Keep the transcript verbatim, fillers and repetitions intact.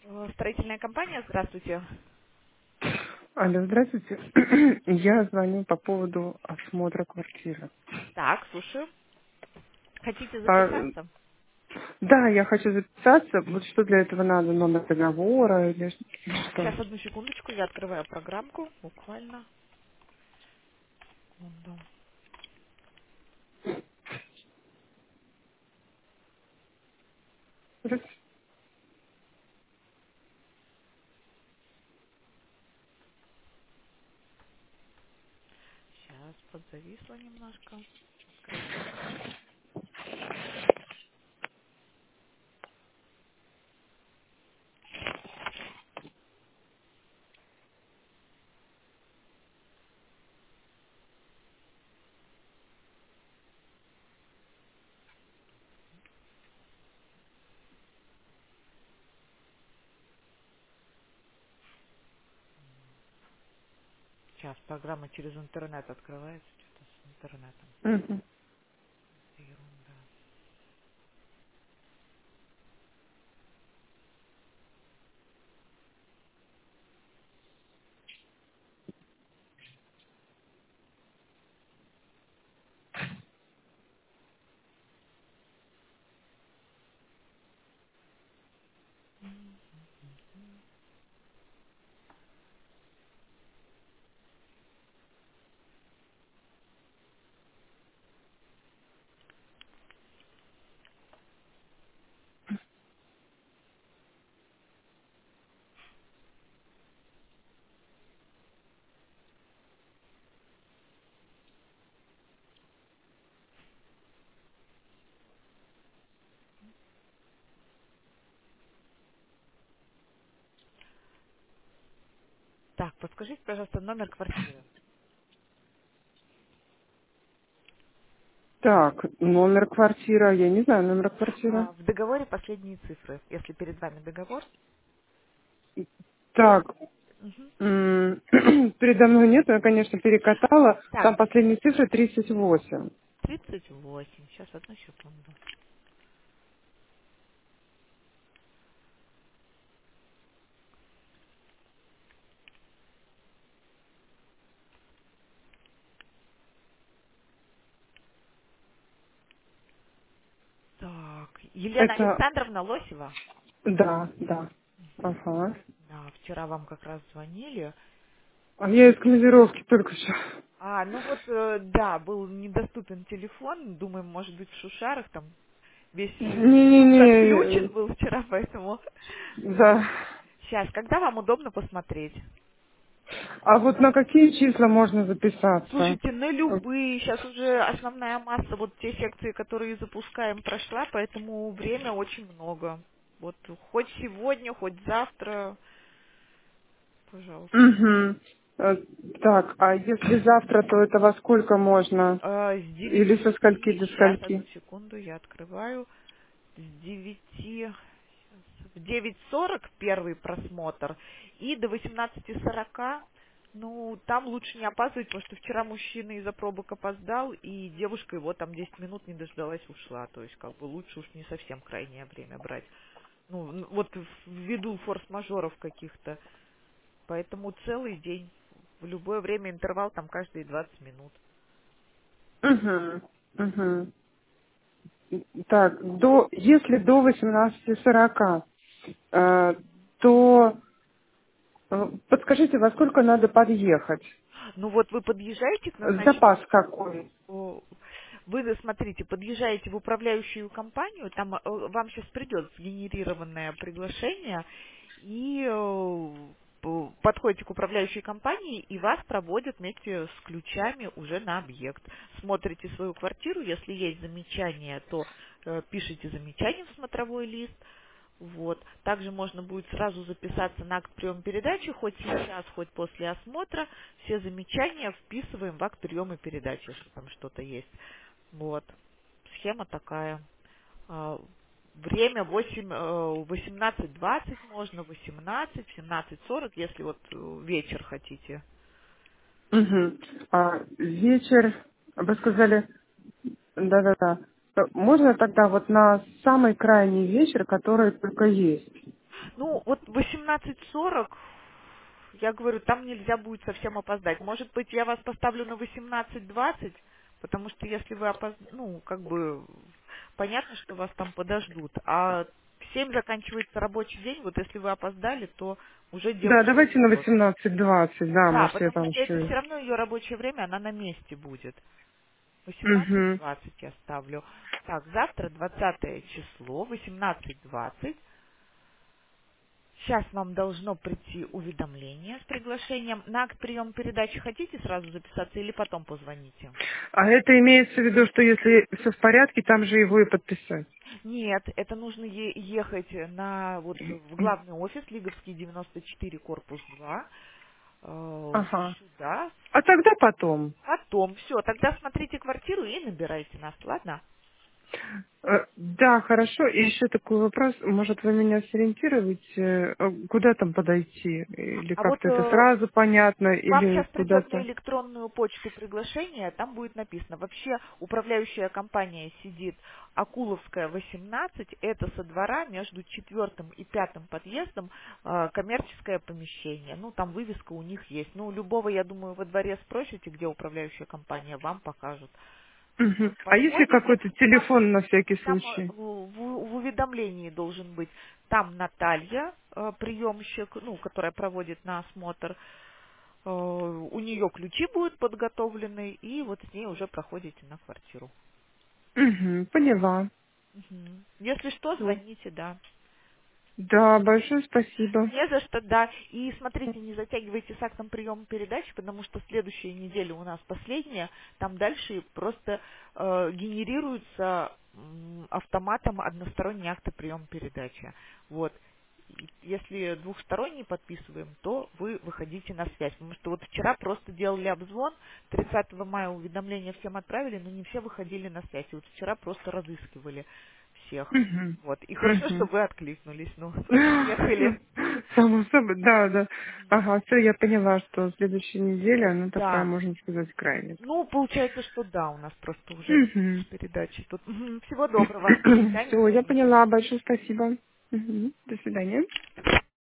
Э, Строительная компания, здравствуйте. Алло, здравствуйте. Я звоню по поводу осмотра квартиры. Так, слушаю. Хотите А, записаться? да, я хочу записаться. Вот что для этого надо? Номер договора или что? Сейчас, одну секундочку, я открываю программку. Буквально. Секунду. Сейчас, подзависла немножко. Открывается. Сейчас, программа через интернет открывается. Что-то с интернетом. Мгм. Ерунда. Так, подскажите, пожалуйста, номер квартиры. Так, номер квартиры. Я не знаю номер квартиры. А, в договоре последние цифры. Если перед вами договор. Так, Мгм. м, передо мной нет, но я, конечно, перекатала. Так, Там последние цифры тридцать восемь. тридцать восемь. Сейчас, одну секунду. Так, Елена Это, Александровна Лосева. да, да. Ага. Да, вчера вам как раз звонили. А я из командировки только что. А, ну вот, э, да, был недоступен телефон. Думаем, может быть, в Шушарах там весь э, ЗУС Не-не-не, отключен был вчера, поэтому... да. Сейчас, когда вам удобно посмотреть? А вот на какие числа можно записаться? Слушайте, на любые, сейчас уже основная масса, вот те секции, которые запускаем, прошла, поэтому время очень много. Вот хоть сегодня, хоть завтра, пожалуйста. Угу. Так, а если завтра, то это во сколько можно? А, с Или со скольки девяти, до сейчас, одну скольки? секунду, я открываю. С девяти, щас, в девять сорок первый просмотр и до восемнадцати сорока. Ну, там лучше не опаздывать, потому что вчера мужчина из-за пробок опоздал, и девушка его там десять минут не дождалась, ушла. То есть, как бы лучше уж не совсем крайнее время брать. Ну, н- вот в- ввиду форс-мажоров каких-то. Поэтому целый день. В любое время интервал там каждые двадцать минут. Угу. Угу. Так, до, если до восемнадцати сорока, э, то э, подскажите, во сколько надо подъехать? Ну вот вы подъезжаете к назначенному. Запас какой? О, Вы, смотрите, подъезжаете в управляющую компанию, там э, вам сейчас придет сгенерированное приглашение, и э, п- подходите к управляющей компании, и вас проводят вместе с ключами уже на объект. Смотрите свою квартиру, если есть замечания, то э, пишите замечания в смотровой лист. Вот. Также можно будет сразу записаться на акт приема передачи, хоть сейчас, хоть после осмотра. Все замечания вписываем в акт приема передачи, если там что-то есть. Вот. Схема такая. А, Время восемь, э, восемнадцать двадцать можно, восемнадцать, семнадцать сорок, если вот э, вечер хотите. Угу. А вечер, вы сказали, да-да-да. Э, Можно тогда вот на самый крайний вечер, который только есть? Ну, вот восемнадцать сорок, я говорю, там нельзя будет совсем опоздать. Может быть, я вас поставлю на восемнадцать двадцать, потому что если вы опоздаете, ну, как бы, понятно, что вас там подождут. А в семь заканчивается рабочий день, вот если вы опоздали, то уже Да, девушка давайте на ждет. восемнадцать двадцать, да, Да, может, я потому там что это еще... все равно ее рабочее время, она на месте будет. восемнадцать Угу. двадцать я ставлю. Так, завтра двадцатое число, восемнадцать двадцать. Сейчас вам должно прийти уведомление с приглашением. На акт приема передачи хотите сразу записаться или потом позвоните? А это имеется в виду, что если все в порядке, там же его и подписать? Нет, это нужно е- ехать на вот в главный офис Лиговский девяносто четыре, корпус два, э, Ага. сюда. А тогда потом. Потом, все, тогда смотрите квартиру и набирайте нас, ладно? Э, Да, хорошо. И еще такой вопрос. Может, вы меня сориентируете, э, куда там подойти? Или А вот как-то это э, сразу понятно, вам или сейчас придет на куда-то? электронную почту приглашение, там будет написано. Вообще управляющая компания сидит Акуловская, восемнадцать, это со двора между четвертым и пятым подъездом, э, коммерческое помещение. Ну, там вывеска у них есть. Ну, любого, я думаю, во дворе спросите, где управляющая компания, вам покажут. Мгм. Вот, А если подходите, какой-то там, телефон на всякий там э, случай? в, в- в уведомлении должен быть, там Наталья, э, приемщик, ну, которая проводит на осмотр, Э, у нее ключи будут подготовлены, и вот с ней уже проходите на квартиру. Угу, поняла. Мгм. Если что, Всё. звоните, да. Да, большое спасибо. Не за что, да. И смотрите, не затягивайте с актом приема передачи, потому что следующая неделя у нас последняя, там дальше просто э, генерируются м, автоматом односторонние акты приема передачи. Вот. И если двухсторонний подписываем, то вы выходите на связь. Потому что вот вчера просто делали обзвон, тридцатого мая уведомления всем отправили, но не все выходили на связь. И вот вчера просто разыскивали всех. Угу. Вот. И хорошо, что Угу. вы откликнулись. Ну, приехали. Само собой, да, да. Ага, все, я поняла, что следующая неделя, она такая, Да. можно сказать, крайняя. Ну, получается, что да, у нас просто уже Угу. передачи тут. Мгм. Всего доброго. До свидания, Все, я звоните. поняла, большое спасибо. Мгм. До свидания.